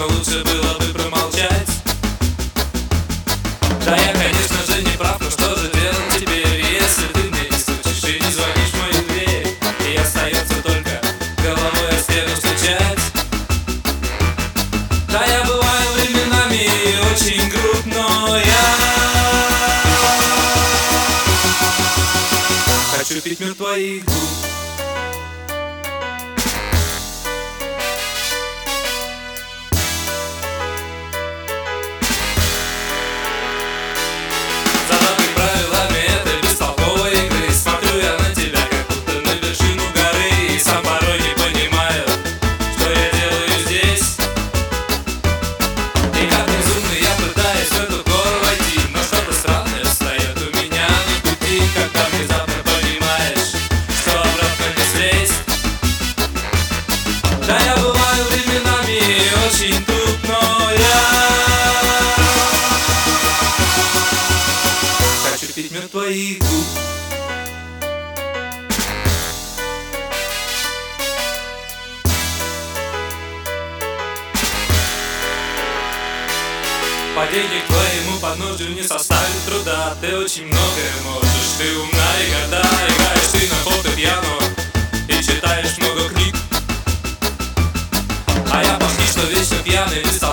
но лучше было бы промолчать. Да, я, конечно же, не прав, но что же делать теперь, если ты мне не стучишь и не звонишь в мою дверь, и остается только головой о стену стучать. Да, я бываю временами очень груб, но я хочу пить мир твоих губ. Да, я бываю временами очень туп, но я хочу пить мир твоих губ. Падение к твоему подножию не составит труда. Ты очень многое можешь, ты умна и горда. Играешь ты на фортепиано и читаешь много книг, а я почти что вечно пьяный.